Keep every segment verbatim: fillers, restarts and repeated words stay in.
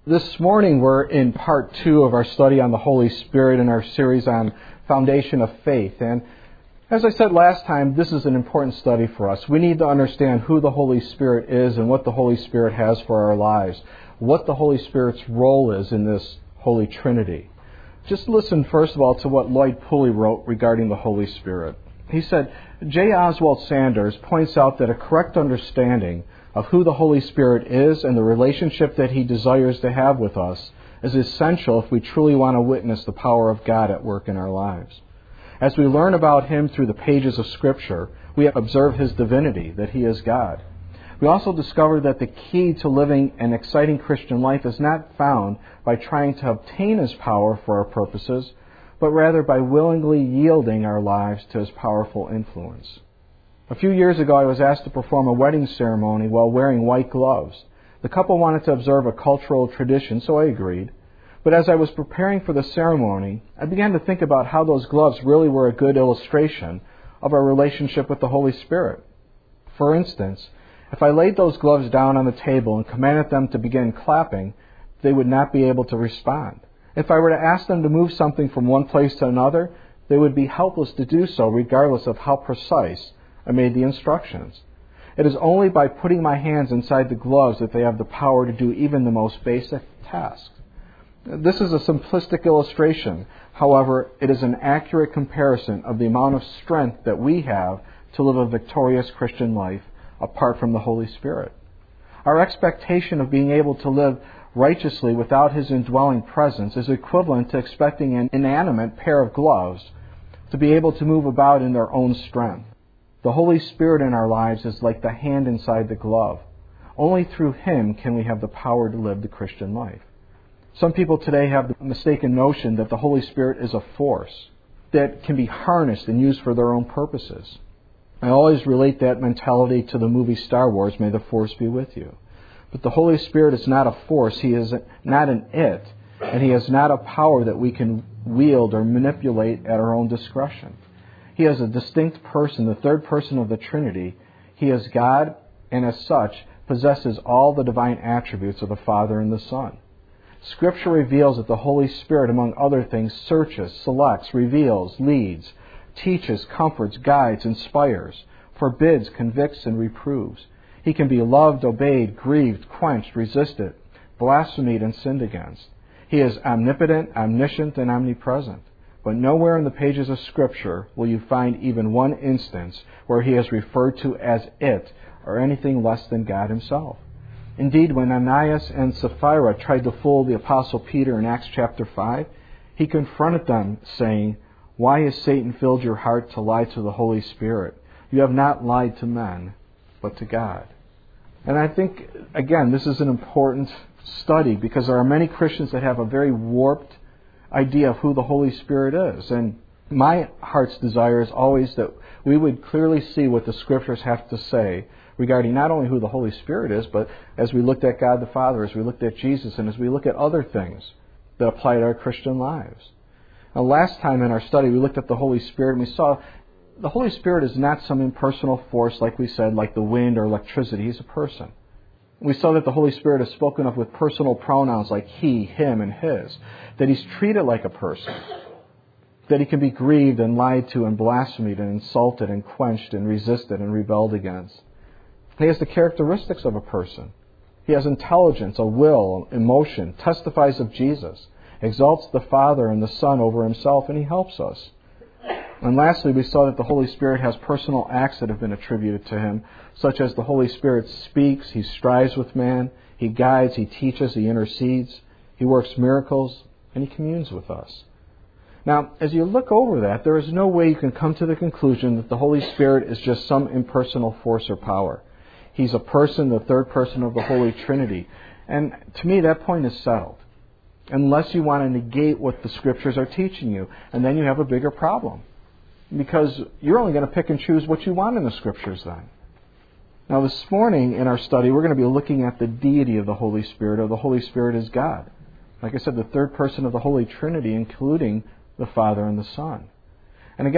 This morning we're in part two of our study on the Holy Spirit in our series on Foundation of Faith. And as I said last time, this is an important study for us. We need to understand who the Holy Spirit is and what the Holy Spirit has for our lives, what the Holy Spirit's role is in this Holy Trinity. Just listen first of all to what Lloyd Pulley wrote regarding the Holy Spirit. He said, J. Oswald Sanders points out that a correct understanding of who the Holy Spirit is and the relationship that He desires to have with us is essential if we truly want to witness the power of God at work in our lives. As we learn about Him through the pages of Scripture, we observe His divinity, that He is God. We also discover that the key to living an exciting Christian life is not found by trying to obtain His power for our purposes, but rather by willingly yielding our lives to His powerful influence. A few years ago, I was asked to perform a wedding ceremony while wearing white gloves. The couple wanted to observe a cultural tradition, so I agreed. But as I was preparing for the ceremony, I began to think about how those gloves really were a good illustration of our relationship with the Holy Spirit. For instance, if I laid those gloves down on the table and commanded them to begin clapping, they would not be able to respond. If I were to ask them to move something from one place to another, they would be helpless to do so regardless of how precise I made the instructions. It is only by putting my hands inside the gloves that they have the power to do even the most basic tasks. This is a simplistic illustration. However, it is an accurate comparison of the amount of strength that we have to live a victorious Christian life apart from the Holy Spirit. Our expectation of being able to live righteously without His indwelling presence is equivalent to expecting an inanimate pair of gloves to be able to move about in their own strength. The Holy Spirit in our lives is like the hand inside the glove. Only through Him can we have the power to live the Christian life. Some people today have the mistaken notion that the Holy Spirit is a force that can be harnessed and used for their own purposes. I always relate that mentality to the movie Star Wars, May the Force be with you. But the Holy Spirit is not a force. He is not an it, and He is not a power that we can wield or manipulate at our own discretion. He is a distinct person, the third person of the Trinity. He is God, and as such, possesses all the divine attributes of the Father and the Son. Scripture reveals that the Holy Spirit, among other things, searches, selects, reveals, leads, teaches, comforts, guides, inspires, forbids, convicts, and reproves. He can be loved, obeyed, grieved, quenched, resisted, blasphemed, and sinned against. He is omnipotent, omniscient, and omnipresent. But nowhere in the pages of Scripture will you find even one instance where He is referred to as it or anything less than God Himself. Indeed, when Ananias and Sapphira tried to fool the Apostle Peter in Acts chapter five, he confronted them, saying, "Why has Satan filled your heart to lie to the Holy Spirit? You have not lied to men, but to God." And I think, again, this is an important study because there are many Christians that have a very warped idea of who the Holy Spirit is. And my heart's desire is always that we would clearly see what the Scriptures have to say regarding not only who the Holy Spirit is, but as we looked at God the Father, as we looked at Jesus, and as we look at other things that apply to our Christian lives. Now, last time in our study, we looked at the Holy Spirit, and we saw the Holy Spirit is not some impersonal force, like we said, like the wind or electricity. He's a person. We saw that the Holy Spirit is spoken of with personal pronouns like He, Him, and His. That He's treated like a person. That He can be grieved and lied to and blasphemed and insulted and quenched and resisted and rebelled against. He has the characteristics of a person. He has intelligence, a will, emotion, testifies of Jesus, exalts the Father and the Son over Himself, and He helps us. And lastly, we saw that the Holy Spirit has personal acts that have been attributed to Him, such as the Holy Spirit speaks, He strives with man, He guides, He teaches, He intercedes, He works miracles, and He communes with us. Now, as you look over that, there is no way you can come to the conclusion that the Holy Spirit is just some impersonal force or power. He's a person, the third person of the Holy Trinity. And to me, that point is settled. Unless you want to negate what the Scriptures are teaching you, and then you have a bigger problem. Because you're only going to pick and choose what you want in the Scriptures then. Now this morning in our study, we're going to be looking at the deity of the Holy Spirit, or the Holy Spirit is God. Like I said, the third person of the Holy Trinity, including the Father and the Son. And again,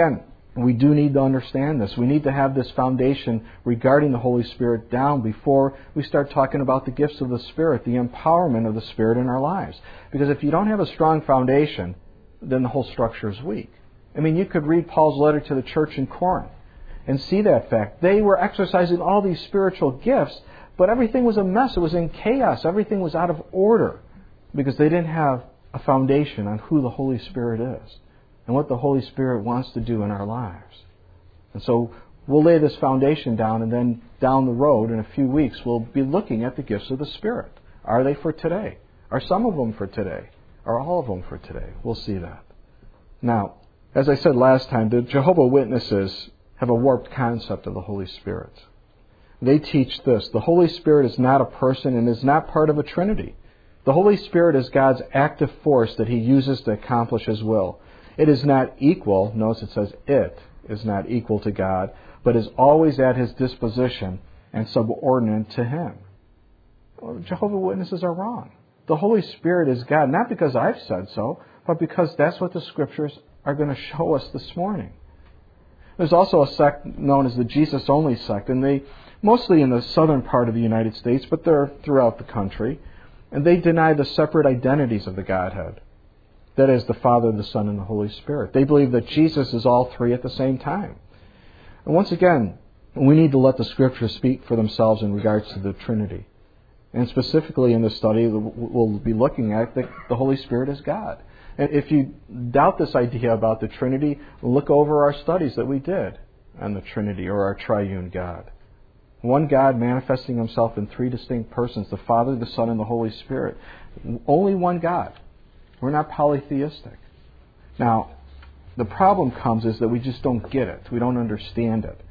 And we do need to understand this. We need to have this foundation regarding the Holy Spirit down before we start talking about the gifts of the Spirit, the empowerment of the Spirit in our lives. Because if you don't have a strong foundation, then the whole structure is weak. I mean, you could read Paul's letter to the church in Corinth and see that fact. They were exercising all these spiritual gifts, but everything was a mess. It was in chaos. Everything was out of order because they didn't have a foundation on who the Holy Spirit is and what the Holy Spirit wants to do in our lives. And so we'll lay this foundation down, and then down the road in a few weeks we'll be looking at the gifts of the Spirit. Are they for today? Are some of them for today? Are all of them for today? We'll see that. Now, as I said last time, the Jehovah's Witnesses have a warped concept of the Holy Spirit. They teach this: the Holy Spirit is not a person and is not part of a Trinity. The Holy Spirit is God's active force that He uses to accomplish His will. It is not equal, notice it says it is not equal to God, but is always at His disposition and subordinate to Him. Well, the Jehovah's Witnesses are wrong. The Holy Spirit is God, not because I've said so, but because that's what the Scriptures are going to show us this morning. There's also a sect known as the Jesus-only sect, and they mostly in the southern part of the United States, but they're throughout the country, and they deny the separate identities of the Godhead. That is, the Father, the Son, and the Holy Spirit. They believe that Jesus is all three at the same time. And once again, we need to let the Scriptures speak for themselves in regards to the Trinity. And specifically in this study, we'll be looking at that the Holy Spirit is God. And if you doubt this idea about the Trinity, look over our studies that we did on the Trinity, or our triune God. One God manifesting Himself in three distinct persons, the Father, the Son, and the Holy Spirit. Only one God. We're not polytheistic. Now, the problem comes is that we just don't get it. We don't understand it.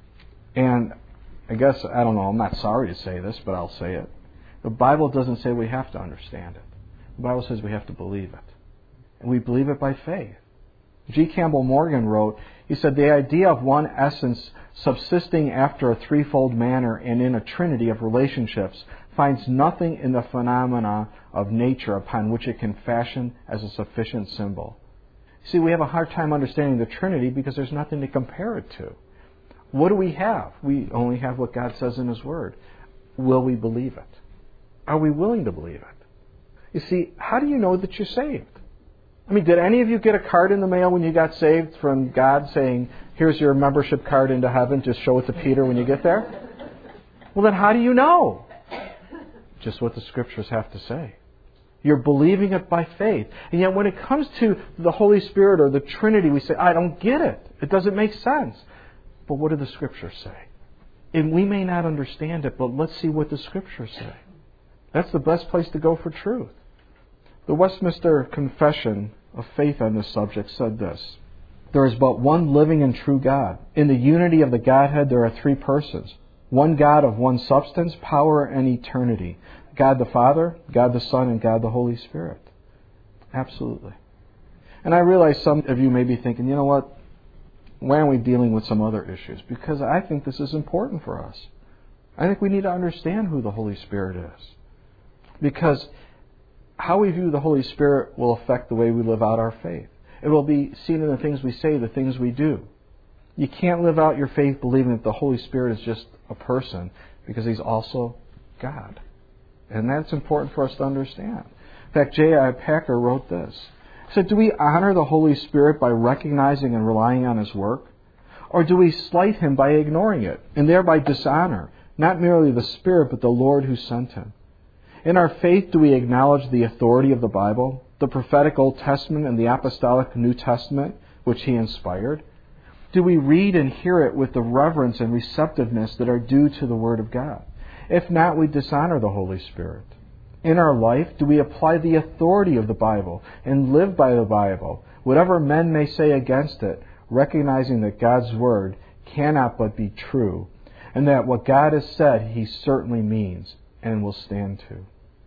And I guess, I don't know, I'm not sorry to say this, but I'll say it. The Bible doesn't say we have to understand it. The Bible says we have to believe it. And we believe it by faith. G. Campbell Morgan wrote, he said, the idea of one essence subsisting after a threefold manner and in a trinity of relationships finds nothing in the phenomena of nature upon which it can fashion as a sufficient symbol. See, we have a hard time understanding the Trinity because there's nothing to compare it to. What do we have? We only have what God says in His Word. Will we believe it? Are we willing to believe it? You see, how do you know that you're saved? I mean, did any of you get a card in the mail when you got saved from God saying, here's your membership card into heaven, just show it to Peter when you get there? Well, then how do you know? Just what the Scriptures have to say. You're believing it by faith. And yet when it comes to the Holy Spirit or the Trinity, we say, I don't get it. It doesn't make sense. But what do the Scriptures say? And we may not understand it, but let's see what the Scriptures say. That's the best place to go for truth. The Westminster Confession of Faith on this subject said this: there is but one living and true God. In the unity of the Godhead there are three persons. One God of one substance, power, and eternity. God the Father, God the Son, and God the Holy Spirit. Absolutely. And I realize some of you may be thinking, you know what? Why aren't we dealing with some other issues? Because I think this is important for us. I think we need to understand who the Holy Spirit is. Because how we view the Holy Spirit will affect the way we live out our faith. It will be seen in the things we say, the things we do. You can't live out your faith believing that the Holy Spirit is just a person, because He's also God. And that's important for us to understand. In fact, J I Packer wrote this. He said, do we honor the Holy Spirit by recognizing and relying on His work? Or do we slight Him by ignoring it, and thereby dishonor not merely the Spirit, but the Lord who sent Him? In our faith, do we acknowledge the authority of the Bible, the prophetic Old Testament and the apostolic New Testament, which He inspired? Do we read and hear it with the reverence and receptiveness that are due to the Word of God? If not, we dishonor the Holy Spirit. In our life, do we apply the authority of the Bible and live by the Bible, whatever men may say against it, recognizing that God's Word cannot but be true, and that what God has said He certainly means and will stand to?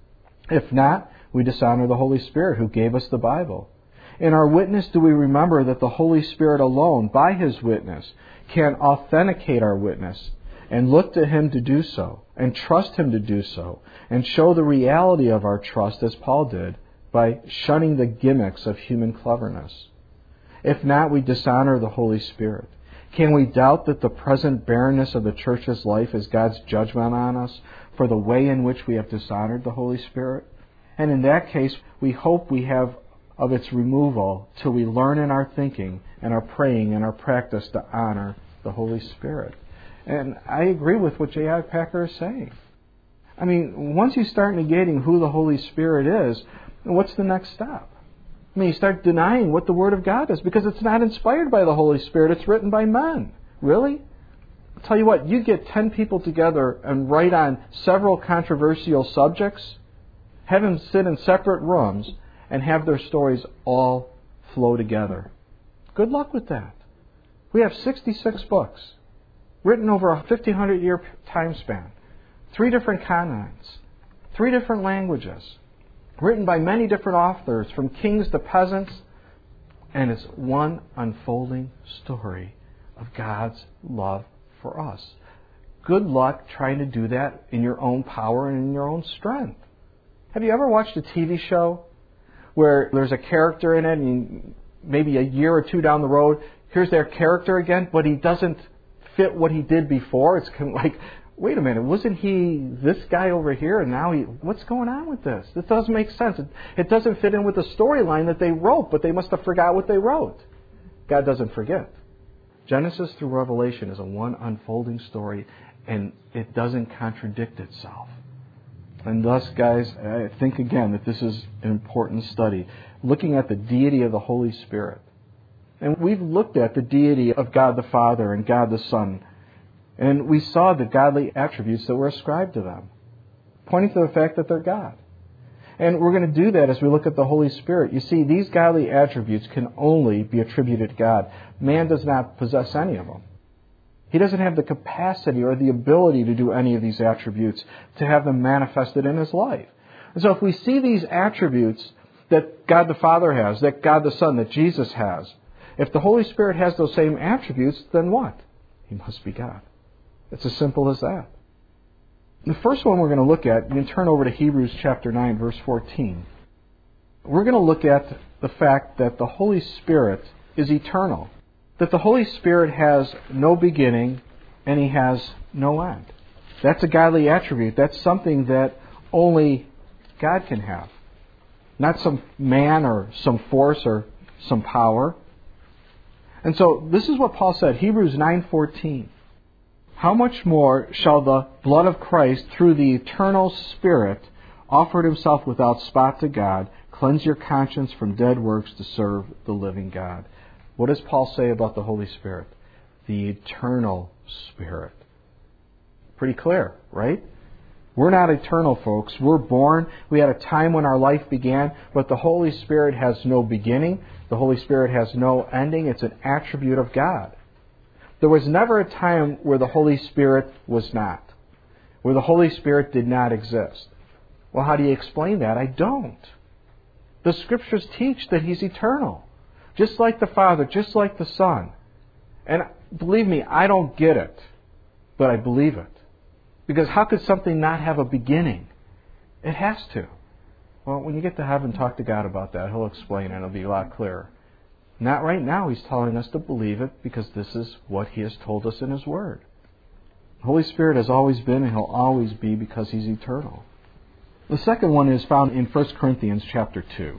If not, we dishonor the Holy Spirit who gave us the Bible. In our witness, do we remember that the Holy Spirit alone, by His witness, can authenticate our witness and look to Him to do so, and trust Him to do so, and show the reality of our trust as Paul did by shunning the gimmicks of human cleverness? If not, we dishonor the Holy Spirit. Can we doubt that the present barrenness of the church's life is God's judgment on us for the way in which we have dishonored the Holy Spirit? And in that case, we hope we have of its removal till we learn in our thinking and our praying and our practice to honor the Holy Spirit. And I agree with what J I Packer is saying. I mean, once you start negating who the Holy Spirit is, what's the next step? I mean, you start denying what the Word of God is because it's not inspired by the Holy Spirit. It's written by men. Really? I'll tell you what, you get ten people together and write on several controversial subjects, have them sit in separate rooms, and have their stories all flow together. Good luck with that. We have sixty-six books written over a fifteen hundred year time span, three different continents, three different languages, written by many different authors, from kings to peasants, and it's one unfolding story of God's love for us. Good luck trying to do that in your own power and in your own strength. Have you ever watched a T V show where there's a character in it, and maybe a year or two down the road, here's their character again, but he doesn't fit what he did before? It's kind of like, wait a minute, wasn't he this guy over here, and now he, what's going on with this? This doesn't make sense. It, it doesn't fit in with the storyline that they wrote, but they must have forgot what they wrote. God doesn't forget. Genesis through Revelation is a one unfolding story, and it doesn't contradict itself. And thus, guys, I think again that this is an important study, looking at the deity of the Holy Spirit. And we've looked at the deity of God the Father and God the Son, and we saw the godly attributes that were ascribed to them, pointing to the fact that they're God. And we're going to do that as we look at the Holy Spirit. You see, these godly attributes can only be attributed to God. Man does not possess any of them. He doesn't have the capacity or the ability to do any of these attributes, to have them manifested in his life. And so if we see these attributes that God the Father has, that God the Son, that Jesus has, if the Holy Spirit has those same attributes, then what? He must be God. It's as simple as that. The first one we're going to look at, you can turn over to Hebrews chapter nine, verse fourteen. We're going to look at the fact that the Holy Spirit is eternal. That the Holy Spirit has no beginning and He has no end. That's a godly attribute. That's something that only God can have. Not some man or some force or some power. And so this is what Paul said, Hebrews nine fourteen. How much more shall the blood of Christ, through the eternal Spirit, offered Himself without spot to God, cleanse your conscience from dead works to serve the living God? What does Paul say about the Holy Spirit? The eternal Spirit. Pretty clear, right? We're not eternal, folks. We're born. We had a time when our life began, but the Holy Spirit has no beginning. The Holy Spirit has no ending. It's an attribute of God. There was never a time where the Holy Spirit was not, where the Holy Spirit did not exist. Well, how do you explain that? I don't. The Scriptures teach that He's eternal. Just like the Father, just like the Son. And believe me, I don't get it, but I believe it. Because how could something not have a beginning? It has to. Well, when you get to heaven, talk to God about that. He'll explain it. It'll be a lot clearer. Not right now. He's telling us to believe it because this is what He has told us in His Word. The Holy Spirit has always been and He'll always be because He's eternal. The second one is found in First Corinthians chapter two,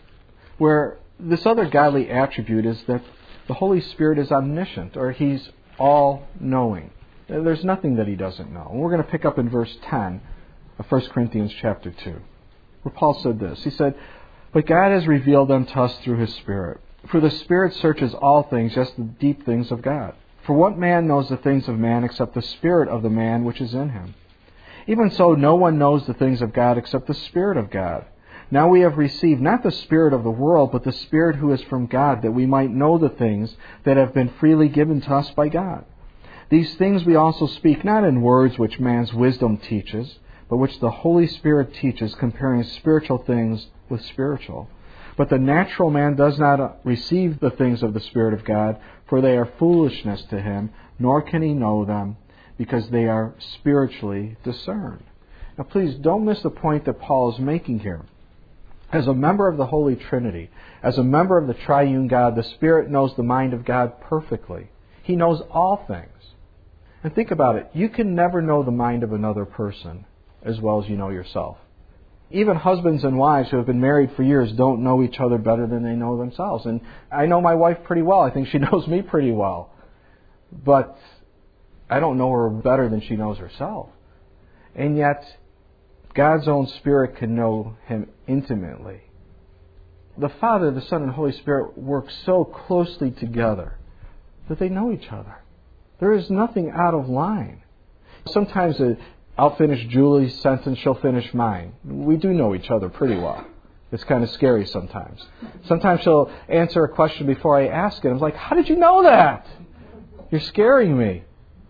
where this other godly attribute is that the Holy Spirit is omniscient, or He's all-knowing. There's nothing that He doesn't know. And we're going to pick up in verse ten of First Corinthians chapter two, where Paul said this. He said, "But God has revealed them to us through His Spirit. For the Spirit searches all things, just the deep things of God. For what man knows the things of man except the spirit of the man which is in him? Even so, no one knows the things of God except the Spirit of God. Now we have received not the spirit of the world, but the Spirit who is from God, that we might know the things that have been freely given to us by God. These things we also speak, not in words which man's wisdom teaches, but which the Holy Spirit teaches, comparing spiritual things with spiritual. But the natural man does not receive the things of the Spirit of God, for they are foolishness to him, nor can he know them, because they are spiritually discerned." Now please don't miss the point that Paul is making here. As a member of the Holy Trinity, as a member of the triune God, the Spirit knows the mind of God perfectly. He knows all things. And think about it. You can never know the mind of another person as well as you know yourself. Even husbands and wives who have been married for years don't know each other better than they know themselves. And I know my wife pretty well. I think she knows me pretty well. But I don't know her better than she knows herself. And yet, God's own Spirit can know Him intimately. The Father, the Son, and Holy Spirit work so closely together that they know each other. There is nothing out of line. Sometimes uh, I'll finish Julie's sentence, she'll finish mine. We do know each other pretty well. It's kind of scary sometimes. Sometimes she'll answer a question before I ask it. I'm like, how did you know that? You're scaring me.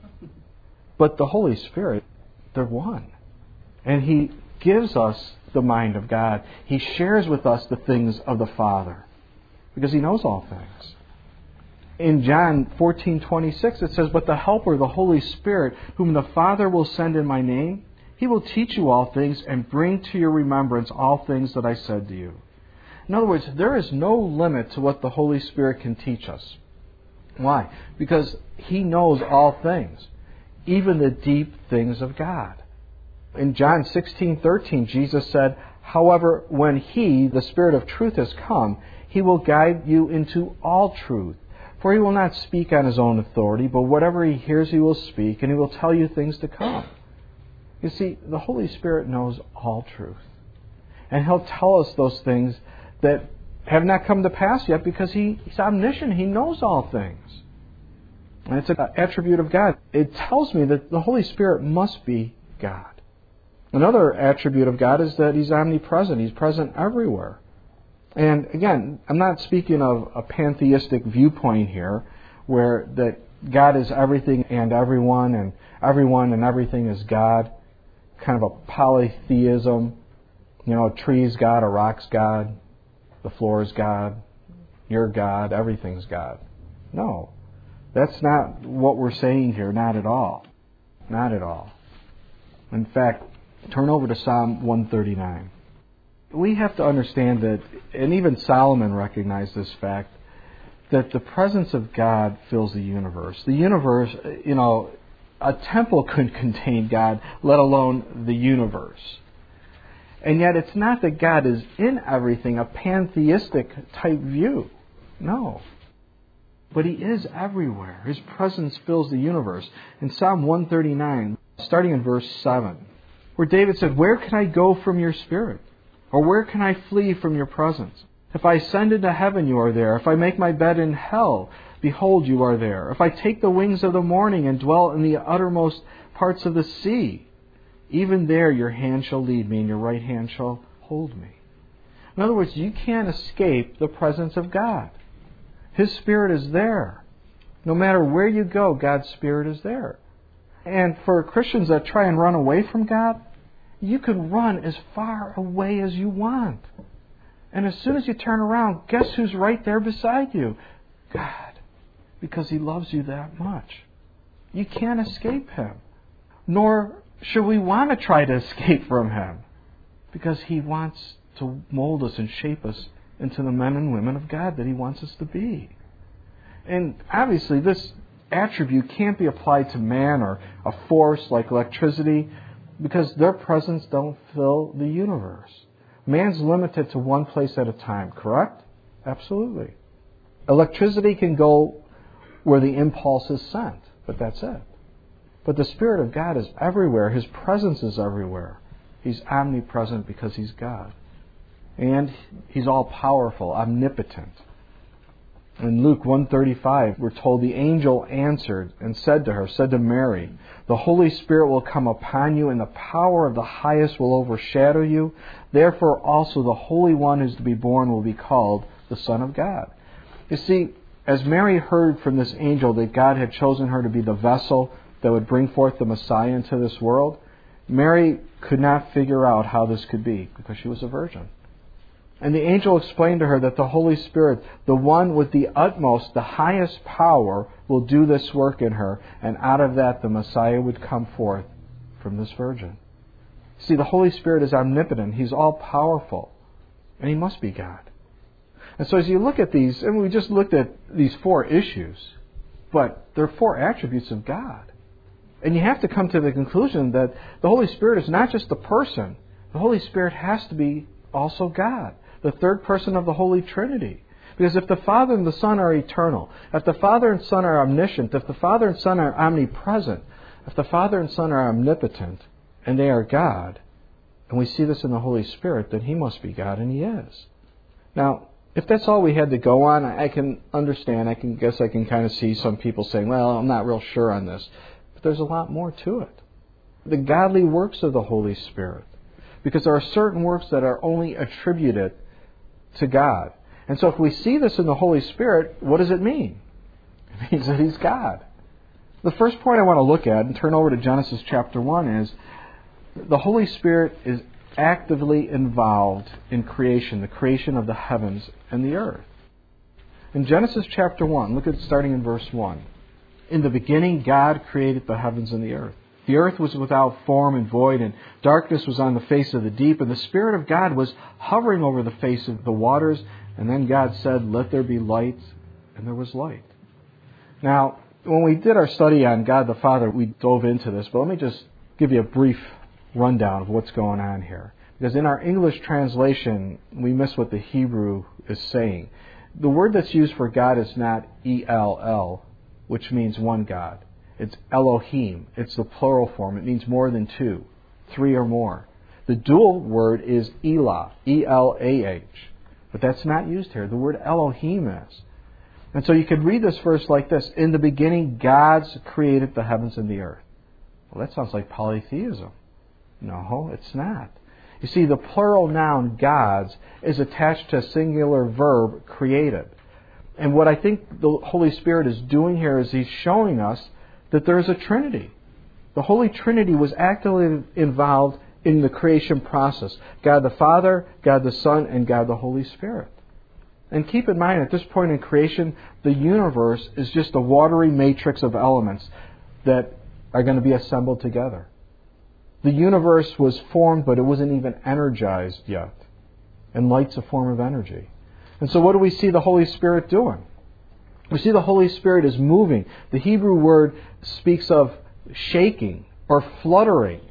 But the Holy Spirit, they're one. And He gives us the mind of God. He shares with us the things of the Father because He knows all things. In John fourteen twenty-six it says, "But the Helper, the Holy Spirit, whom the Father will send in my name, He will teach you all things and bring to your remembrance all things that I said to you." In other words, there is no limit to what the Holy Spirit can teach us. Why? Because He knows all things, even the deep things of God. In John sixteen thirteen, Jesus said, "However, when He, the Spirit of truth, has come, He will guide you into all truth. For He will not speak on His own authority, but whatever He hears He will speak, and He will tell you things to come." You see, the Holy Spirit knows all truth. And He'll tell us those things that have not come to pass yet because he, He's omniscient. He knows all things. And it's an attribute of God. It tells me that the Holy Spirit must be God. Another attribute of God is that He's omnipresent. He's present everywhere. And again, I'm not speaking of a pantheistic viewpoint here, where that God is everything and everyone, and everyone and everything is God. Kind of a polytheism. You know, a tree's God, a rock's God, the floor is God, you're God, everything's God. No, that's not what we're saying here, not at all. Not at all. In fact, turn over to Psalm one thirty-nine. We have to understand that, and even Solomon recognized this fact, that the presence of God fills the universe. The universe, you know, a temple couldn't contain God, let alone the universe. And yet it's not that God is in everything, a pantheistic type view. No. But He is everywhere. His presence fills the universe. In Psalm one thirty-nine, starting in verse seven, where David said, "Where can I go from your Spirit? Or where can I flee from your presence? If I ascend into heaven, you are there. If I make my bed in hell, behold, you are there. If I take the wings of the morning and dwell in the uttermost parts of the sea, even there your hand shall lead me, and your right hand shall hold me." In other words, you can't escape the presence of God. His Spirit is there. No matter where you go, God's Spirit is there. And for Christians that try and run away from God, you can run as far away as you want. And as soon as you turn around, guess who's right there beside you? God. Because He loves you that much. You can't escape Him. Nor should we want to try to escape from Him. Because He wants to mold us and shape us into the men and women of God that He wants us to be. And obviously this attribute can't be applied to man or a force like electricity, because their presence don't fill the universe. Man's limited to one place at a time, correct? Absolutely. Electricity can go where the impulse is sent, but that's it. But the Spirit of God is everywhere. His presence is everywhere. He's omnipresent because He's God. And He's all-powerful, omnipotent. In Luke one thirty-five, we're told the angel answered and said to her, said to Mary, "The Holy Spirit will come upon you, and the power of the highest will overshadow you. Therefore also the Holy One who is to be born will be called the Son of God." You see, as Mary heard from this angel that God had chosen her to be the vessel that would bring forth the Messiah into this world, Mary could not figure out how this could be because she was a virgin. And the angel explained to her that the Holy Spirit, the one with the utmost, the highest power, will do this work in her. And out of that, the Messiah would come forth from this virgin. See, the Holy Spirit is omnipotent. He's all-powerful. and He must be God. And so as you look at these, and we just looked at these four issues, but they're four attributes of God. And you have to come to the conclusion that the Holy Spirit is not just a person. The Holy Spirit has to be also God, the third person of the Holy Trinity. Because if the Father and the Son are eternal, if the Father and Son are omniscient, if the Father and Son are omnipresent, if the Father and Son are omnipotent, and they are God, and we see this in the Holy Spirit, then He must be God, and He is. Now, if that's all we had to go on, I can understand. I can guess I can kind of see some people saying, well, I'm not real sure on this. But there's a lot more to it. The godly works of the Holy Spirit. Because there are certain works that are only attributed to God. And so if we see this in the Holy Spirit, what does it mean? It means that He's God. The first point I want to look at, and turn over to Genesis chapter one, is the Holy Spirit is actively involved in creation, the creation of the heavens and the earth. In Genesis chapter one, look at it starting in verse one. In the beginning, God created the heavens and the earth. The earth was without form and void, and darkness was on the face of the deep, and the Spirit of God was hovering over the face of the waters. And then God said, let there be light, and there was light. Now, when we did our study on God the Father, we dove into this, but let me just give you a brief rundown of what's going on here. Because in our English translation, we miss what the Hebrew is saying. The word that's used for God is not E L L, which means one God. It's Elohim. It's the plural form. It means more than two, three or more. The dual word is Elah, E L A H. But that's not used here. The word Elohim is. And so you could read this verse like this. In the beginning, God created the heavens and the earth. Well, that sounds like polytheism. No, it's not. You see, the plural noun gods is attached to a singular verb created. And what I think the Holy Spirit is doing here is He's showing us that there is a Trinity. The Holy Trinity was actively involved in the creation process. God the Father, God the Son, and God the Holy Spirit. And keep in mind, at this point in creation, the universe is just a watery matrix of elements that are going to be assembled together. The universe was formed, but it wasn't even energized yet. And light's a form of energy. And so what do we see the Holy Spirit doing? We see the Holy Spirit is moving. The Hebrew word speaks of shaking or fluttering.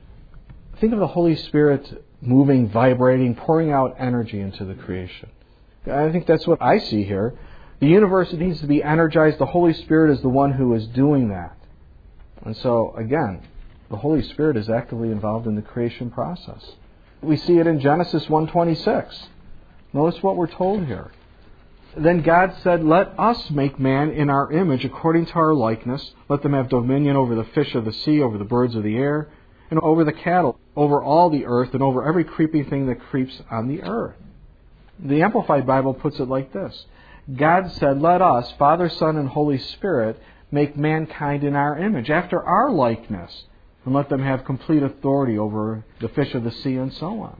Think of the Holy Spirit moving, vibrating, pouring out energy into the creation. I think that's what I see here. The universe needs to be energized. The Holy Spirit is the one who is doing that. And so, again, the Holy Spirit is actively involved in the creation process. We see it in Genesis one twenty-six. Notice what we're told here. Then God said, let us make man in our image according to our likeness. Let them have dominion over the fish of the sea, over the birds of the air, and over the cattle, over all the earth, and over every creeping thing that creeps on the earth. The Amplified Bible puts it like this. God said, let us, Father, Son, and Holy Spirit, make mankind in our image, after our likeness, and let them have complete authority over the fish of the sea and so on.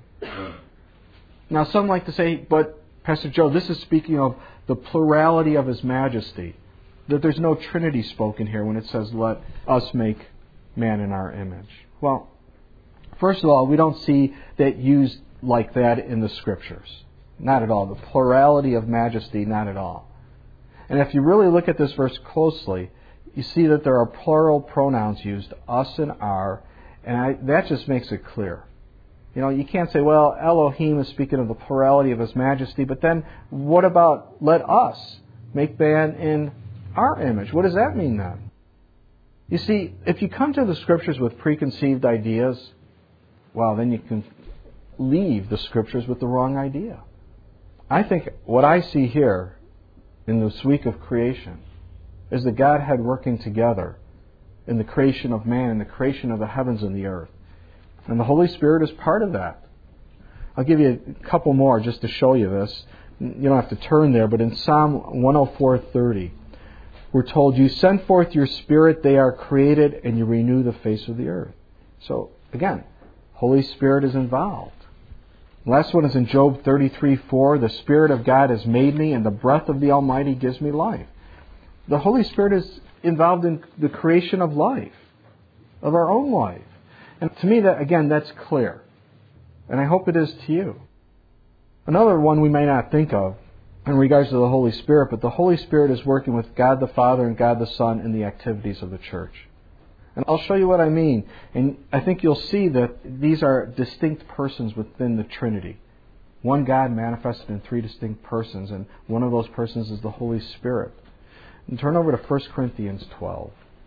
Now, some like to say, but Pastor Joe, this is speaking of the plurality of His majesty, that there's no Trinity spoken here when it says, let us make man in our image. Well, first of all, we don't see that used like that in the Scriptures. Not at all. The plurality of majesty, not at all. And if you really look at this verse closely, you see that there are plural pronouns used, us and our, and I, that just makes it clear. You know, you can't say, well, Elohim is speaking of the plurality of His majesty, but then what about let us make man in our image? What does that mean then? You see, if you come to the Scriptures with preconceived ideas, well, then you can leave the Scriptures with the wrong idea. I think what I see here in this week of creation is the Godhead working together in the creation of man and the creation of the heavens and the earth. And the Holy Spirit is part of that. I'll give you a couple more just to show you this. You don't have to turn there, but in Psalm one oh four thirty, we're told, you send forth your Spirit, they are created, and you renew the face of the earth. So, again, Holy Spirit is involved. The last one is in Job thirty-three four, the Spirit of God has made me, and the breath of the Almighty gives me life. The Holy Spirit is involved in the creation of life, of our own life. And to me, that again, that's clear. And I hope it is to you. Another one we may not think of in regards to the Holy Spirit, but the Holy Spirit is working with God the Father and God the Son in the activities of the church. And I'll show you what I mean. And I think you'll see that these are distinct persons within the Trinity. One God manifested in three distinct persons, and one of those persons is the Holy Spirit. And turn over to First Corinthians twelve.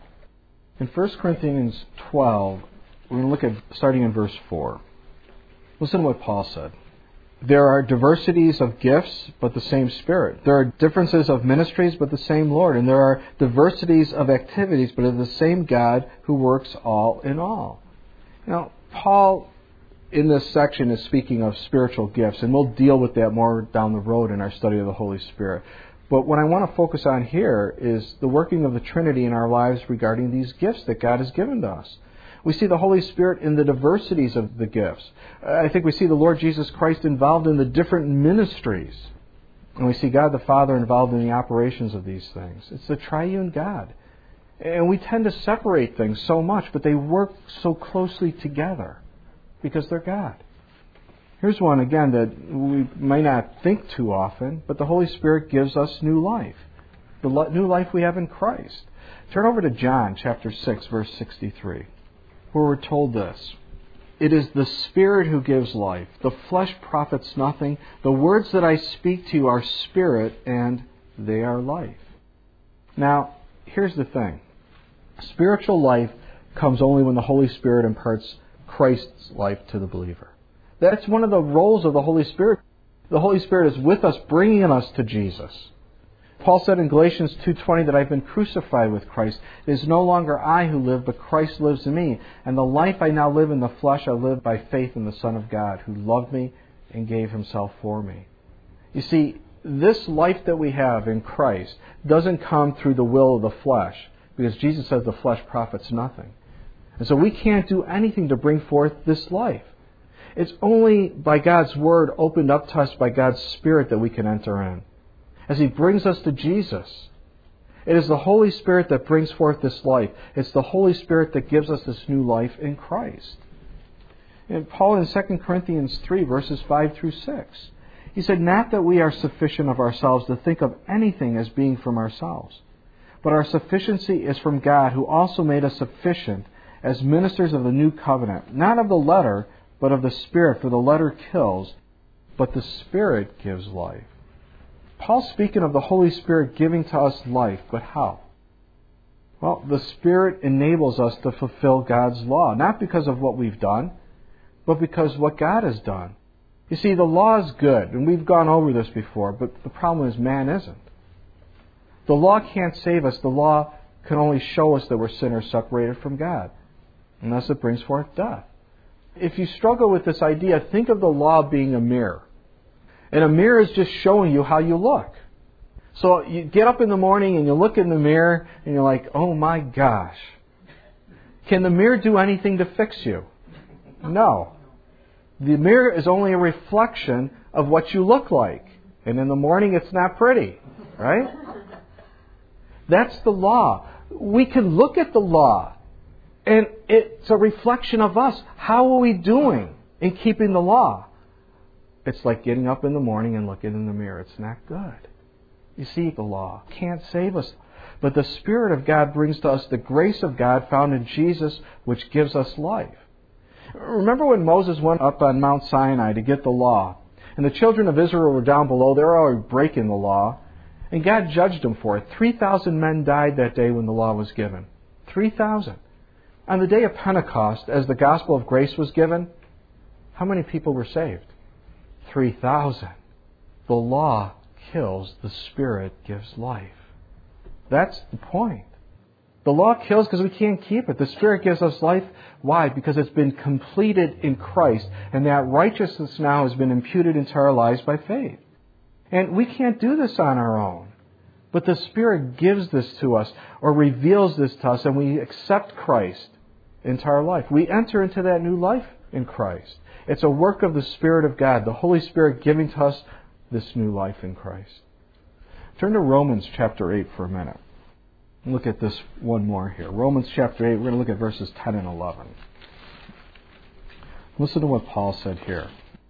In First Corinthians twelve, we're going to look at starting in verse four. Listen to what Paul said. There are diversities of gifts, but the same Spirit. There are differences of ministries, but the same Lord. And there are diversities of activities, but of the same God who works all in all. Now, Paul, in this section, is speaking of spiritual gifts, and we'll deal with that more down the road in our study of the Holy Spirit. But what I want to focus on here is the working of the Trinity in our lives regarding these gifts that God has given to us. We see the Holy Spirit in the diversities of the gifts. I think we see the Lord Jesus Christ involved in the different ministries. And we see God the Father involved in the operations of these things. It's the triune God. And we tend to separate things so much, but they work so closely together because they're God. Here's one, again, that we may not think too often, but the Holy Spirit gives us new life. The new life we have in Christ. Turn over to John chapter six, verse sixty-three. Where we're told this. It is the Spirit who gives life. The flesh profits nothing. The words that I speak to you are spirit and they are life. Now, here's the thing. Spiritual life comes only when the Holy Spirit imparts Christ's life to the believer. That's one of the roles of the Holy Spirit. The Holy Spirit is with us, bringing us to Jesus. Paul said in Galatians two twenty that I've been crucified with Christ. It is no longer I who live, but Christ lives in me. And the life I now live in the flesh, I live by faith in the Son of God, who loved me and gave himself for me. You see, this life that we have in Christ doesn't come through the will of the flesh, because Jesus says the flesh profits nothing. And so we can't do anything to bring forth this life. It's only by God's Word opened up to us by God's Spirit that we can enter in. As He brings us to Jesus. It is the Holy Spirit that brings forth this life. It's the Holy Spirit that gives us this new life in Christ. And Paul in Second Corinthians three, verses five through six, he said, not that we are sufficient of ourselves to think of anything as being from ourselves, but our sufficiency is from God, who also made us sufficient as ministers of the new covenant, not of the letter, but of the Spirit, for the letter kills, but the Spirit gives life. Paul's speaking of the Holy Spirit giving to us life, but how? Well, the Spirit enables us to fulfill God's law, not because of what we've done, but because what God has done. You see, the law is good, and we've gone over this before, but the problem is man isn't. The law can't save us. The law can only show us that we're sinners separated from God, unless it brings forth death. If you struggle with this idea, think of the law being a mirror. And a mirror is just showing you how you look. So you get up in the morning and you look in the mirror and you're like, oh my gosh. Can the mirror do anything to fix you? No. The mirror is only a reflection of what you look like. And in the morning it's not pretty, right? That's the law. We can look at the law and it's a reflection of us. How are we doing in keeping the law? It's like getting up in the morning and looking in the mirror. It's not good. You see, the law can't save us. But the Spirit of God brings to us the grace of God found in Jesus, which gives us life. Remember when Moses went up on Mount Sinai to get the law, and the children of Israel were down below. They were already breaking the law, and God judged them for it. three thousand men died that day when the law was given. three thousand. On the day of Pentecost, as the gospel of grace was given, how many people were saved? three thousand. The law kills, the Spirit gives life. That's the point. The law kills because we can't keep it. The Spirit gives us life. Why? Because it's been completed in Christ, and that righteousness now has been imputed into our lives by faith. And we can't do this on our own. But the Spirit gives this to us, or reveals this to us, and we accept Christ into our life. We enter into that new life in Christ. It's a work of the Spirit of God, the Holy Spirit giving to us this new life in Christ. Turn to Romans chapter eight for a minute. Look at this one more here. Romans chapter eight, we're going to look at verses ten and eleven. Listen to what Paul said here.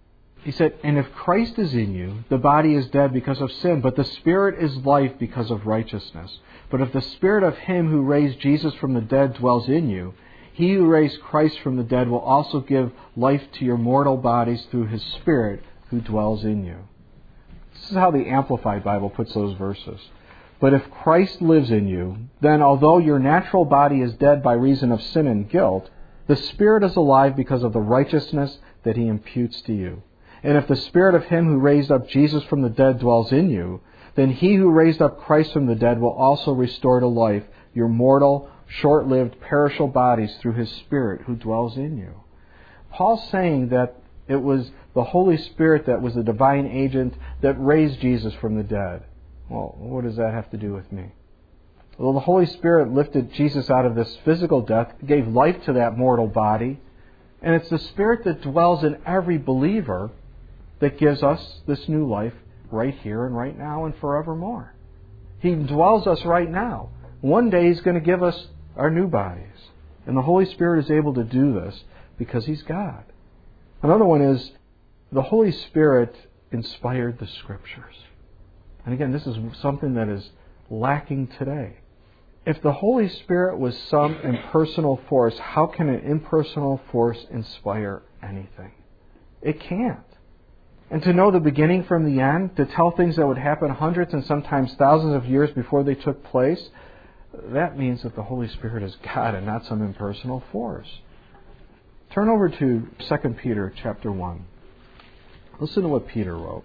He said, and if Christ is in you, the body is dead because of sin, but the Spirit is life because of righteousness. But if the Spirit of Him who raised Jesus from the dead dwells in you, He who raised Christ from the dead will also give life to your mortal bodies through His Spirit who dwells in you. This is how the Amplified Bible puts those verses. But if Christ lives in you, then although your natural body is dead by reason of sin and guilt, the Spirit is alive because of the righteousness that He imputes to you. And if the Spirit of Him who raised up Jesus from the dead dwells in you, then He who raised up Christ from the dead will also restore to life your mortal, short-lived, perishable bodies through His Spirit who dwells in you. Paul's saying that it was the Holy Spirit that was the divine agent that raised Jesus from the dead. Well, what does that have to do with me? Well, the Holy Spirit lifted Jesus out of this physical death, gave life to that mortal body, and it's the Spirit that dwells in every believer that gives us this new life right here and right now and forevermore. He dwells us right now. One day He's going to give us our new bodies. And the Holy Spirit is able to do this because He's God. Another one is the Holy Spirit inspired the Scriptures. And again, this is something that is lacking today. If the Holy Spirit was some impersonal force, how can an impersonal force inspire anything? It can't. And to know the beginning from the end, to tell things that would happen hundreds and sometimes thousands of years before they took place, that means that the Holy Spirit is God and not some impersonal force. Turn over to Second Peter chapter one. Listen to what Peter wrote.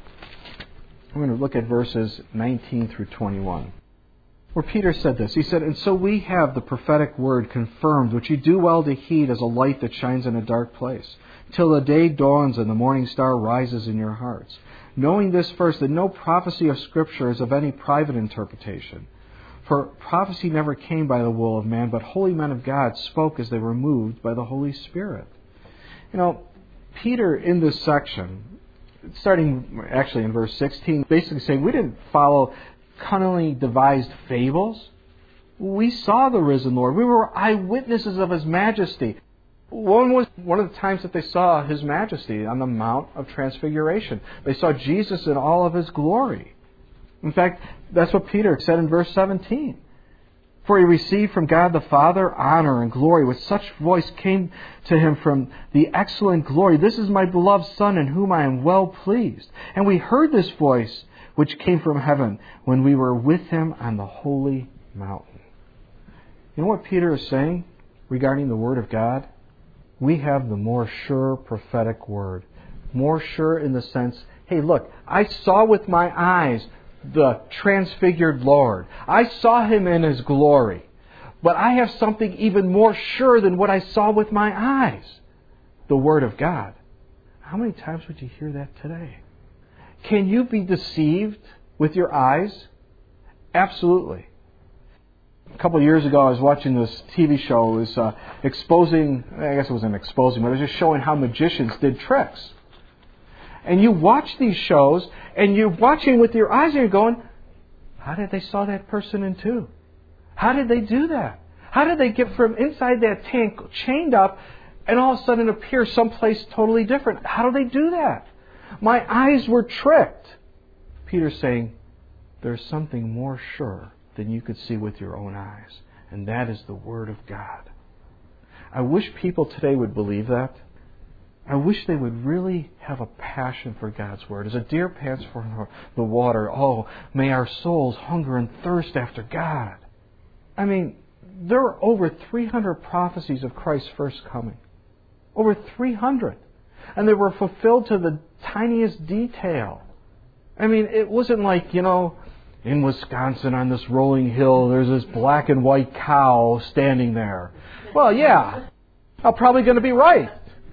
I'm going to look at verses nineteen through twenty-one. Where Peter said this. He said, and so we have the prophetic word confirmed, which you do well to heed as a light that shines in a dark place, till the day dawns and the morning star rises in your hearts. Knowing this first, that no prophecy of Scripture is of any private interpretation. For prophecy never came by the will of man, but holy men of God spoke as they were moved by the Holy Spirit. You know, Peter in this section, starting actually in verse sixteen, basically saying we didn't follow cunningly devised fables. We saw the risen Lord. We were eyewitnesses of His majesty. One was one of the times that they saw His majesty on the Mount of Transfiguration. They saw Jesus in all of His glory. In fact, that's what Peter said in verse seventeen. For He received from God the Father honor and glory, with such voice came to Him from the excellent glory. This is my beloved Son, in whom I am well pleased. And we heard this voice, which came from heaven, when we were with Him on the holy mountain. You know what Peter is saying regarding the Word of God? We have the more sure prophetic word. More sure in the sense, hey, look, I saw with my eyes the transfigured Lord. I saw Him in His glory. But I have something even more sure than what I saw with my eyes. The Word of God. How many times would you hear that today? Can you be deceived with your eyes? Absolutely. A couple of years ago, I was watching this T V show. It was uh, exposing, I guess it wasn't exposing, but it was just showing how magicians did tricks. And you watch these shows, and you're watching with your eyes, and you're going, how did they saw that person in two? How did they do that? How did they get from inside that tank chained up and all of a sudden appear someplace totally different? How do they do that? My eyes were tricked. Peter's saying, there's something more sure than you could see with your own eyes. And that is the Word of God. I wish people today would believe that. I wish they would really have a passion for God's Word. As a deer pants for the water, oh, may our souls hunger and thirst after God. I mean, there are over three hundred prophecies of Christ's first coming. Over three hundred. And they were fulfilled to the tiniest detail. I mean, it wasn't like, you know, in Wisconsin on this rolling hill, there's this black and white cow standing there. Well, yeah, I'm probably going to be right.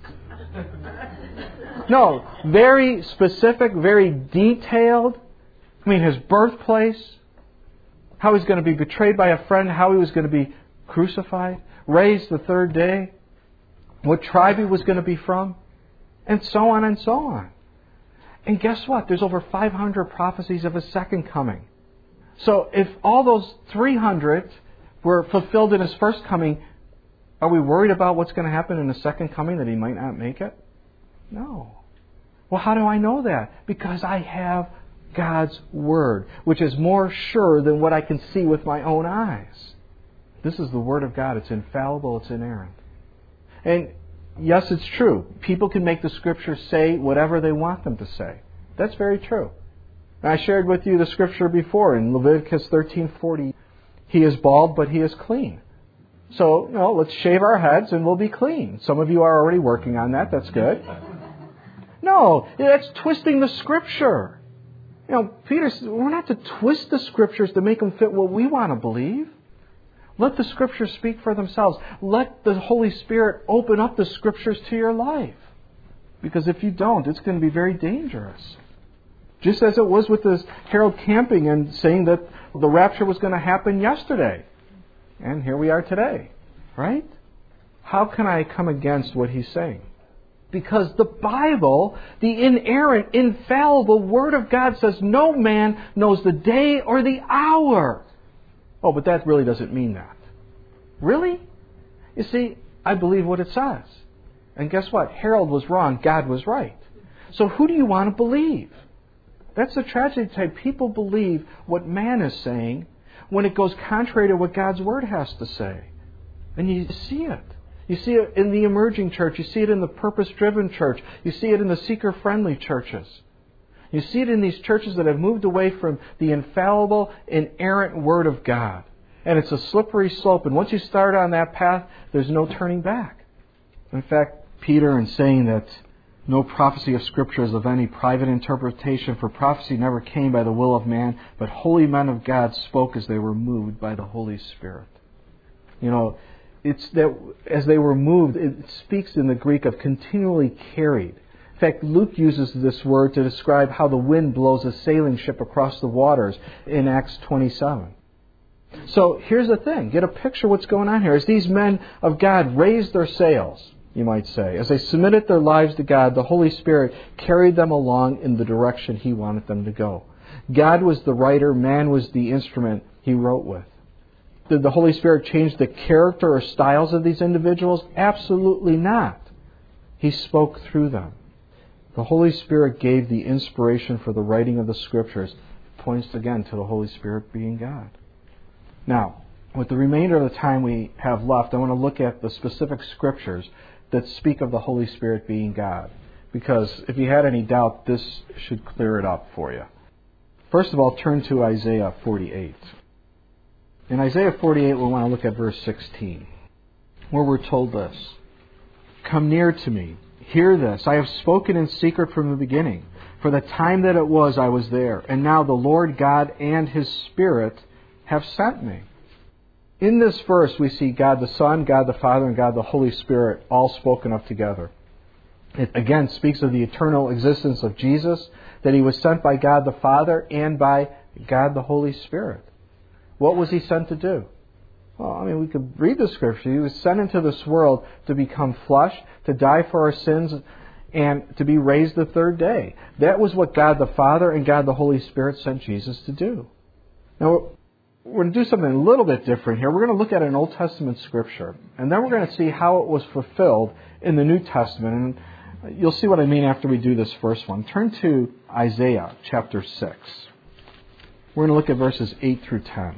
No, very specific, very detailed. I mean, His birthplace, how He's going to be betrayed by a friend, how He was going to be crucified, raised the third day, what tribe He was going to be from, and so on and so on. And guess what? There's over five hundred prophecies of His second coming. So if all those three hundred were fulfilled in His first coming, are we worried about what's going to happen in His second coming, that He might not make it? No. Well, how do I know that? Because I have God's Word, which is more sure than what I can see with my own eyes. This is the Word of God. It's infallible. It's inerrant. And yes, it's true. People can make the Scriptures say whatever they want them to say. That's very true. And I shared with you the Scripture before in Leviticus thirteen forty. He is bald, but he is clean. So, you know, let's shave our heads and we'll be clean. Some of you are already working on that. That's good. No, that's twisting the Scripture. You know, Peter says we're not to twist the Scriptures to make them fit what we want to believe. Let the Scriptures speak for themselves. Let the Holy Spirit open up the Scriptures to your life. Because if you don't, it's going to be very dangerous. Just as it was with this Harold Camping and saying that the rapture was going to happen yesterday. And here we are today. Right? How can I come against what he's saying? Because the Bible, the inerrant, infallible Word of God says no man knows the day or the hour. Oh, but that really doesn't mean that. Really? You see, I believe what it says. And guess what? Harold was wrong. God was right. So who do you want to believe? That's the tragedy type. People believe what man is saying when it goes contrary to what God's Word has to say. And you see it. You see it in the emerging church. You see it in the purpose-driven church. You see it in the seeker-friendly churches. You see it in these churches that have moved away from the infallible, inerrant Word of God. And it's a slippery slope. And once you start on that path, there's no turning back. In fact, Peter, in saying that no prophecy of Scripture is of any private interpretation, for prophecy never came by the will of man, but holy men of God spoke as they were moved by the Holy Spirit. You know, it's that as they were moved, it speaks in the Greek of continually carried. In fact, Luke uses this word to describe how the wind blows a sailing ship across the waters in Acts twenty-seven. So here's the thing. Get a picture of what's going on here. As these men of God raised their sails, you might say, as they submitted their lives to God, the Holy Spirit carried them along in the direction He wanted them to go. God was the writer, man was the instrument He wrote with. Did the Holy Spirit change the character or styles of these individuals? Absolutely not. He spoke through them. The Holy Spirit gave the inspiration for the writing of the Scriptures. It points again to the Holy Spirit being God. Now, with the remainder of the time we have left, I want to look at the specific Scriptures that speak of the Holy Spirit being God. Because if you had any doubt, this should clear it up for you. First of all, turn to Isaiah forty-eight. In Isaiah forty-eight, we want to look at verse sixteen, where we're told this. Come near to me. Hear this. I have spoken in secret from the beginning. For the time that it was, I was there. And now the Lord God and His Spirit have sent me. In this verse, we see God the Son, God the Father, and God the Holy Spirit all spoken of together. It again speaks of the eternal existence of Jesus, that He was sent by God the Father and by God the Holy Spirit. What was He sent to do? Well, I mean, we could read the Scripture. He was sent into this world to become flesh, to die for our sins, and to be raised the third day. That was what God the Father and God the Holy Spirit sent Jesus to do. Now, we're going to do something a little bit different here. We're going to look at an Old Testament Scripture, and then we're going to see how it was fulfilled in the New Testament. And you'll see what I mean after we do this first one. Turn to Isaiah chapter six. We're going to look at verses eight through ten.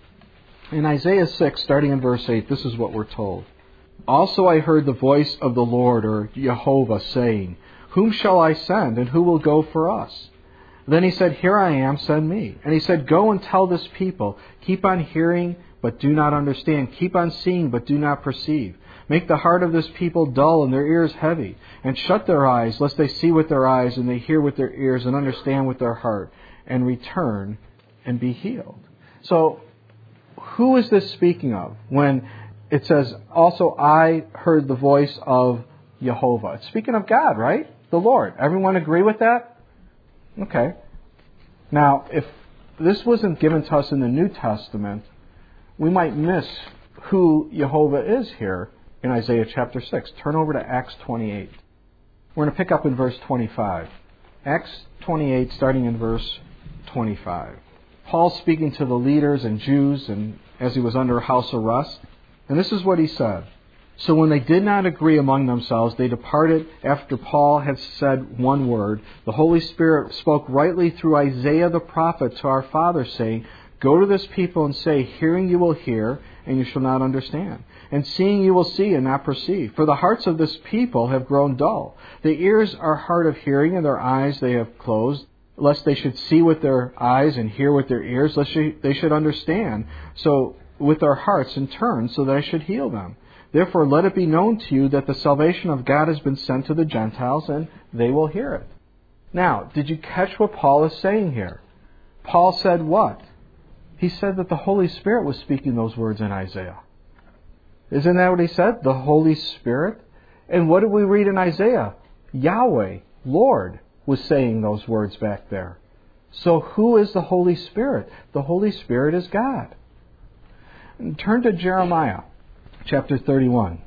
In Isaiah six, starting in verse eight, this is what we're told. Also I heard the voice of the Lord, or Jehovah, saying, Whom shall I send, and who will go for us? Then He said, Here I am, send me. And He said, Go and tell this people, keep on hearing, but do not understand. Keep on seeing, but do not perceive. Make the heart of this people dull and their ears heavy. And shut their eyes, lest they see with their eyes, and they hear with their ears, and understand with their heart, and return and be healed. So, who is this speaking of when it says, Also I heard the voice of Jehovah? It's speaking of God, right? The Lord. Everyone agree with that? Okay. Now, if this wasn't given to us in the New Testament, we might miss who Jehovah is here in Isaiah chapter six. Turn over to Acts twenty-eight. We're going to pick up in verse twenty-five. Acts twenty-eight, starting in verse twenty-five. Paul speaking to the leaders and Jews and as he was under house arrest. And this is what he said. So when they did not agree among themselves, they departed after Paul had said one word. The Holy Spirit spoke rightly through Isaiah the prophet to our fathers, saying, Go to this people and say, Hearing you will hear, and you shall not understand. And seeing you will see and not perceive. For the hearts of this people have grown dull. Their ears are hard of hearing, and their eyes they have closed, lest they should see with their eyes and hear with their ears, lest they should understand so with their hearts and turn, so that I should heal them. Therefore let it be known to you that the salvation of God has been sent to the Gentiles, and they will hear it. Now, did you catch what Paul is saying here? Paul said what? He said that the Holy Spirit was speaking those words in Isaiah. Isn't that what he said? The Holy Spirit? And what did we read in Isaiah? Yahweh, Lord, was saying those words back there. So who is the Holy Spirit? The Holy Spirit is God. And turn to Jeremiah chapter thirty-one.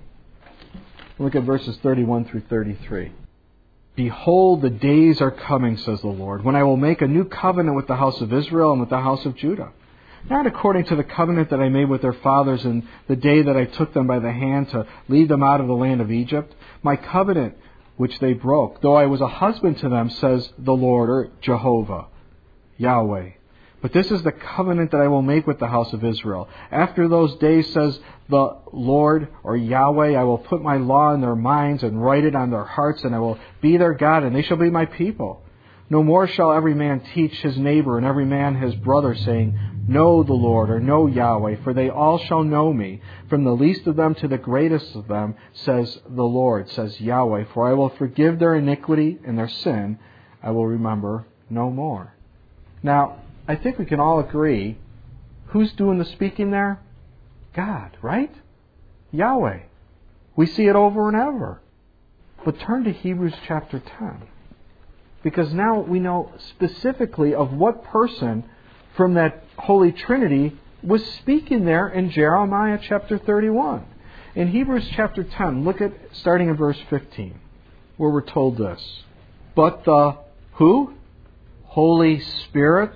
Look at verses thirty-one through thirty-three. Behold, the days are coming, says the Lord, when I will make a new covenant with the house of Israel and with the house of Judah. Not according to the covenant that I made with their fathers in the day that I took them by the hand to lead them out of the land of Egypt, my covenant which they broke, though I was a husband to them, says the Lord, or Jehovah, Yahweh. But this is the covenant that I will make with the house of Israel. After those days, says the Lord, or Yahweh, I will put my law in their minds and write it on their hearts, and I will be their God, and they shall be my people. No more shall every man teach his neighbor and every man his brother, saying, Know the Lord, or know Yahweh, for they all shall know me, from the least of them to the greatest of them, says the Lord, says Yahweh. For I will forgive their iniquity and their sin, I will remember no more. Now, I think we can all agree, who's doing the speaking there? God, right? Yahweh. We see it over and over. But turn to Hebrews chapter ten. Because now we know specifically of what person from that Holy Trinity was speaking there in Jeremiah chapter thirty-one. In Hebrews chapter ten, look at starting in verse fifteen, where we're told this. But the who? Holy Spirit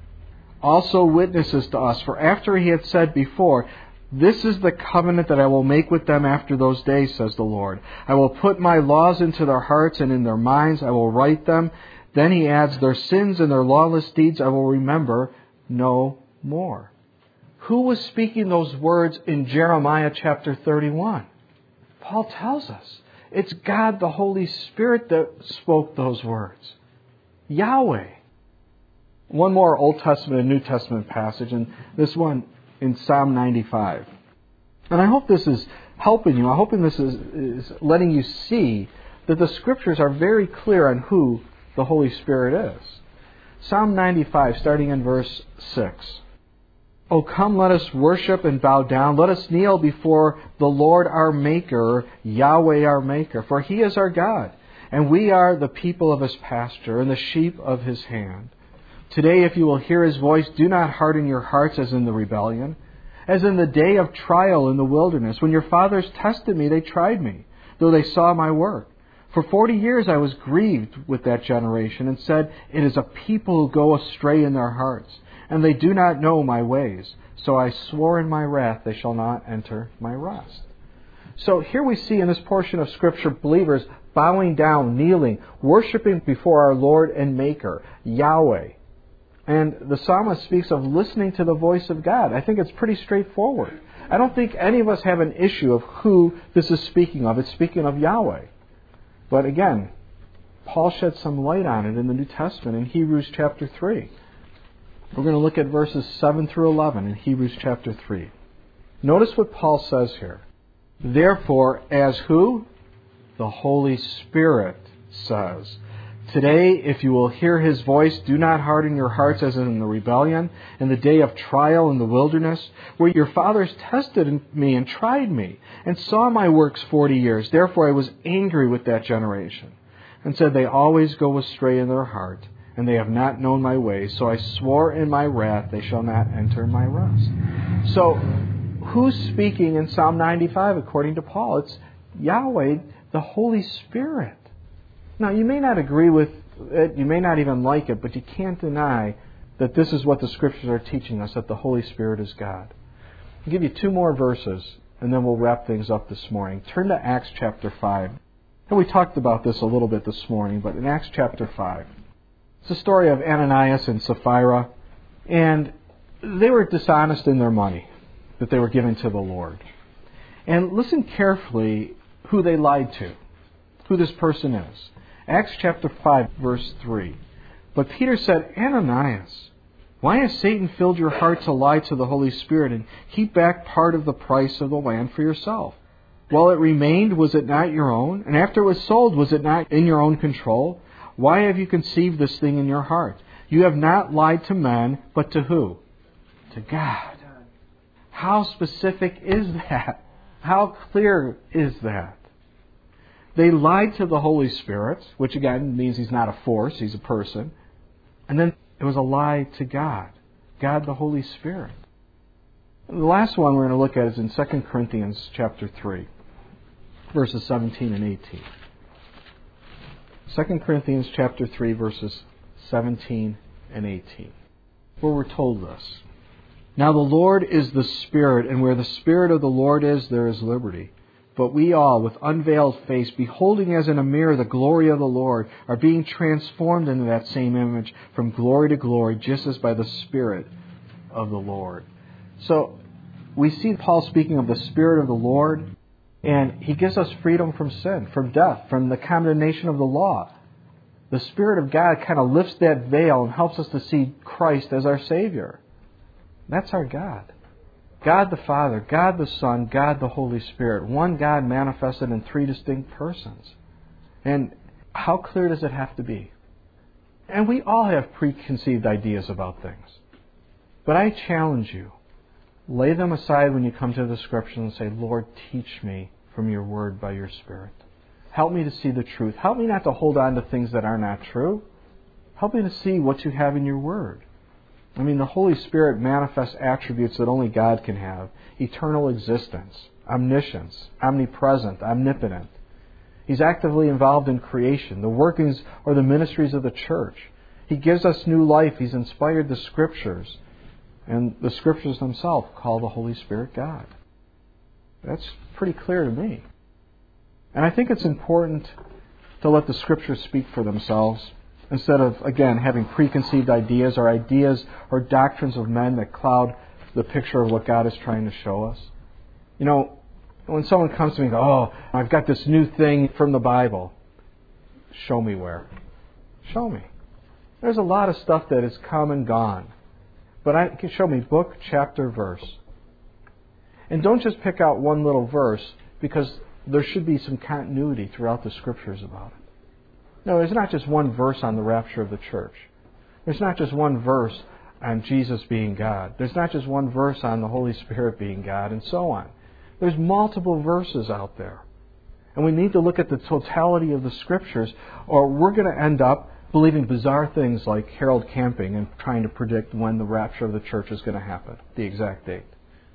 also witnesses to us. For after he had said before, This is the covenant that I will make with them after those days, says the Lord. I will put my laws into their hearts, and in their minds I will write them. Then he adds, Their sins and their lawless deeds I will remember no more. Who was speaking those words in Jeremiah chapter thirty-one? Paul tells us. It's God, the Holy Spirit, that spoke those words. Yahweh. One more Old Testament and New Testament passage, and this one in Psalm ninety-five. And I hope this is helping you. I hope this is, is letting you see that the Scriptures are very clear on who the Holy Spirit is. Psalm ninety-five, starting in verse six. O come, let us worship and bow down. Let us kneel before the Lord our Maker, Yahweh our Maker. For He is our God, and we are the people of His pasture and the sheep of His hand. Today, if you will hear His voice, do not harden your hearts as in the rebellion, as in the day of trial in the wilderness. When your fathers tested me, they tried me, though they saw my work. For forty years I was grieved with that generation and said, It is a people who go astray in their hearts, and they do not know my ways. So I swore in my wrath, they shall not enter my rest. So here we see in this portion of Scripture believers bowing down, kneeling, worshiping before our Lord and Maker, Yahweh. And the psalmist speaks of listening to the voice of God. I think it's pretty straightforward. I don't think any of us have an issue of who this is speaking of. It's speaking of Yahweh. But again, Paul sheds some light on it in the New Testament in Hebrews chapter three. We're going to look at verses seven through eleven in Hebrews chapter three. Notice what Paul says here. Therefore, as who? The Holy Spirit says. Today, if you will hear His voice, do not harden your hearts as in the rebellion, in the day of trial in the wilderness, where your fathers tested me and tried me, and saw my works forty years. Therefore I was angry with that generation, and said, They always go astray in their heart, and they have not known my ways. So I swore in my wrath, they shall not enter my rest. So, who's speaking in Psalm ninety-five according to Paul? It's Yahweh, the Holy Spirit. Now, you may not agree with it, you may not even like it, but you can't deny that this is what the Scriptures are teaching us, that the Holy Spirit is God. I'll give you two more verses and then we'll wrap things up this morning. Turn to Acts chapter five. And we talked about this a little bit this morning, but in Acts chapter five, it's the story of Ananias and Sapphira, and they were dishonest in their money that they were giving to the Lord. And listen carefully who they lied to, who this person is. Acts chapter five, verse three. But Peter said, Ananias, why has Satan filled your heart to lie to the Holy Spirit and keep back part of the price of the land for yourself? While it remained, was it not your own? And after it was sold, was it not in your own control? Why have you conceived this thing in your heart? You have not lied to men, but to who? To God. How specific is that? How clear is that? They lied to the Holy Spirit, which again means He's not a force, He's a person. And then it was a lie to God. God the Holy Spirit. And the last one we're going to look at is in Second Corinthians chapter three, verses seventeen and eighteen. Second Corinthians chapter three, verses seventeen and eighteen, where we're told this. Now the Lord is the Spirit, and where the Spirit of the Lord is, there is liberty. But we all, with unveiled face, beholding as in a mirror the glory of the Lord, are being transformed into that same image from glory to glory, just as by the Spirit of the Lord. So we see Paul speaking of the Spirit of the Lord, and he gives us freedom from sin, from death, from the condemnation of the law. The Spirit of God kind of lifts that veil and helps us to see Christ as our Savior. That's our God. God the Father, God the Son, God the Holy Spirit. One God manifested in three distinct persons. And how clear does it have to be? And we all have preconceived ideas about things. But I challenge you, lay them aside when you come to the Scriptures and say, Lord, teach me from your Word by your Spirit. Help me to see the truth. Help me not to hold on to things that are not true. Help me to see what you have in your Word. I mean, the Holy Spirit manifests attributes that only God can have. Eternal existence, omniscience, omnipresent, omnipotent. He's actively involved in creation, the workings or the ministries of the church. He gives us new life. He's inspired the Scriptures. And the Scriptures themselves call the Holy Spirit God. That's pretty clear to me. And I think it's important to let the Scriptures speak for themselves, instead of, again, having preconceived ideas or ideas or doctrines of men that cloud the picture of what God is trying to show us. You know, when someone comes to me and goes, oh, I've got this new thing from the Bible. Show me where. Show me. There's a lot of stuff that has come and gone. But I can show me book, chapter, verse. And don't just pick out one little verse, because there should be some continuity throughout the Scriptures about it. No, there's not just one verse on the rapture of the church. There's not just one verse on Jesus being God. There's not just one verse on the Holy Spirit being God, and so on. There's multiple verses out there. And we need to look at the totality of the Scriptures, or we're going to end up believing bizarre things like Harold Camping and trying to predict when the rapture of the church is going to happen, the exact date.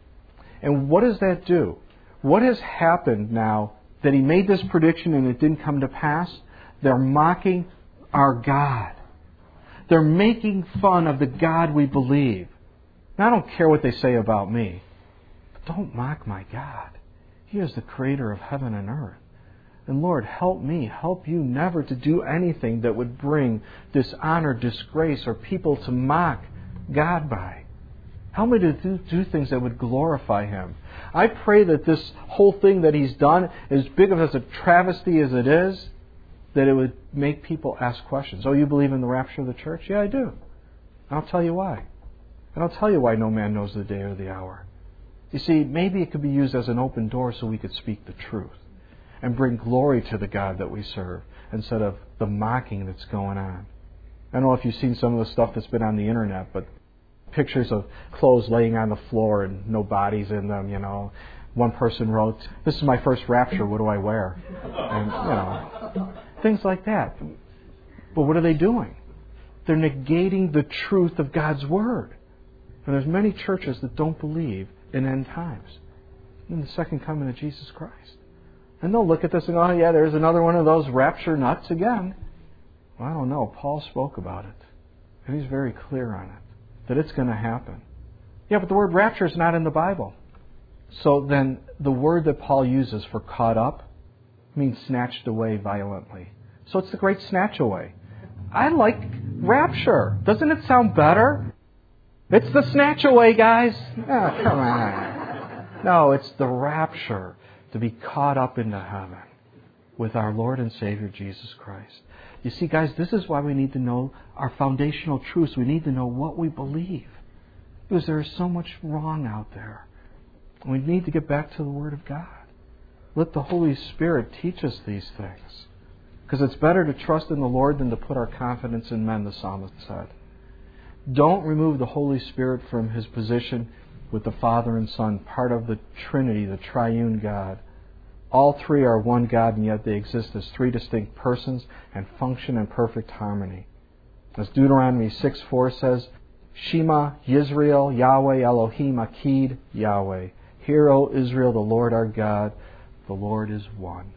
And what does that do? What has happened now that he made this prediction and it didn't come to pass? They're mocking our God. They're making fun of the God we believe. Now, I don't care what they say about me, but don't mock my God. He is the creator of heaven and earth. And Lord, help me, help you never to do anything that would bring dishonor, disgrace, or people to mock God by. Help me to do, do things that would glorify Him. I pray that this whole thing that He's done, as big of a travesty as it is, that it would make people ask questions. Oh, you believe in the rapture of the church? Yeah, I do. I'll tell you why. And I'll tell you why no man knows the day or the hour. You see, maybe it could be used as an open door so we could speak the truth and bring glory to the God that we serve instead of the mocking that's going on. I don't know if you've seen some of the stuff that's been on the internet, but pictures of clothes laying on the floor and no bodies in them, you know. One person wrote, "This is my first rapture, what do I wear?" And, you know, things like that. But what are they doing? They're negating the truth of God's Word. And there's many churches that don't believe in end times, in the second coming of Jesus Christ. And they'll look at this and go, oh yeah, there's another one of those rapture nuts again. Well, I don't know. Paul spoke about it. And he's very clear on it, that it's going to happen. Yeah, but the word rapture is not in the Bible. So then the word that Paul uses for caught up means snatched away violently. So it's the great snatch away. I like rapture. Doesn't it sound better? It's the snatch away, guys. Oh, come on. No, it's the rapture, to be caught up into heaven with our Lord and Savior Jesus Christ. You see, guys, this is why we need to know our foundational truths. We need to know what we believe. Because there is so much wrong out there. We need to get back to the Word of God. Let the Holy Spirit teach us these things. Because it's better to trust in the Lord than to put our confidence in men, the psalmist said. Don't remove the Holy Spirit from His position with the Father and Son, part of the Trinity, the triune God. All three are one God, and yet they exist as three distinct persons and function in perfect harmony. As Deuteronomy six four says, Shema Yisrael Yahweh Elohim Akid Yahweh. Hear, O Israel, the Lord our God, the Lord is one.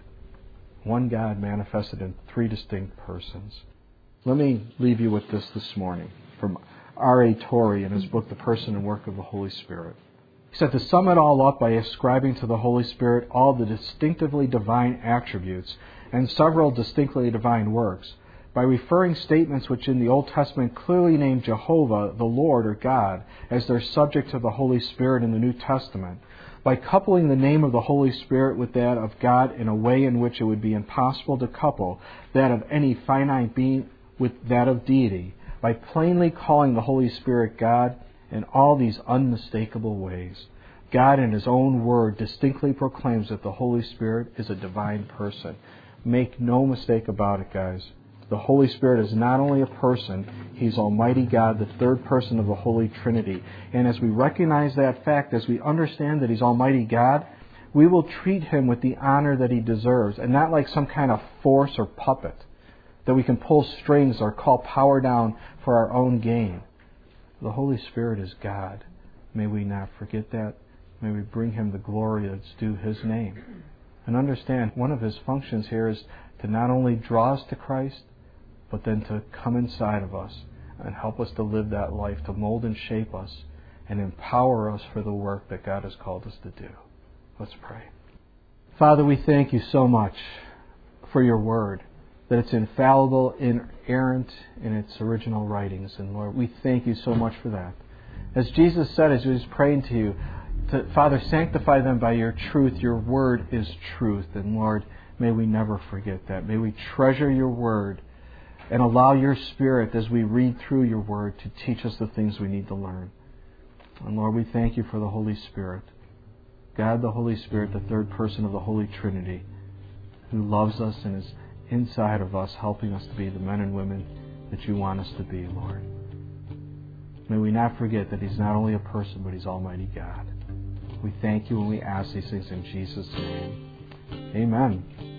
One God manifested in three distinct persons. Let me leave you with this this morning from R A Torrey in his book, The Person and Work of the Holy Spirit. He said, to sum it all up by ascribing to the Holy Spirit all the distinctively divine attributes and several distinctly divine works, by referring statements which in the Old Testament clearly name Jehovah, the Lord or God, as their subject to the Holy Spirit in the New Testament, by coupling the name of the Holy Spirit with that of God in a way in which it would be impossible to couple that of any finite being with that of deity, by plainly calling the Holy Spirit God in all these unmistakable ways. God in His own Word distinctly proclaims that the Holy Spirit is a divine person. Make no mistake about it, guys. The Holy Spirit is not only a person, He's Almighty God, the third person of the Holy Trinity. And as we recognize that fact, as we understand that He's Almighty God, we will treat Him with the honor that He deserves, and not like some kind of force or puppet that we can pull strings or call power down for our own gain. The Holy Spirit is God. May we not forget that. May we bring Him the glory that's due His name. And understand, one of His functions here is to not only draw us to Christ, but then to come inside of us and help us to live that life, to mold and shape us and empower us for the work that God has called us to do. Let's pray. Father, we thank You so much for Your Word, that it's infallible, inerrant in its original writings. And Lord, we thank You so much for that. As Jesus said, as He was praying to You, to, Father, sanctify them by Your truth. Your Word is truth. And Lord, may we never forget that. May we treasure Your Word and allow Your Spirit, as we read through Your Word, to teach us the things we need to learn. And Lord, we thank You for the Holy Spirit. God, the Holy Spirit, the third person of the Holy Trinity, who loves us and is inside of us, helping us to be the men and women that You want us to be, Lord. May we not forget that He's not only a person, but He's Almighty God. We thank You and we ask these things in Jesus' name. Amen.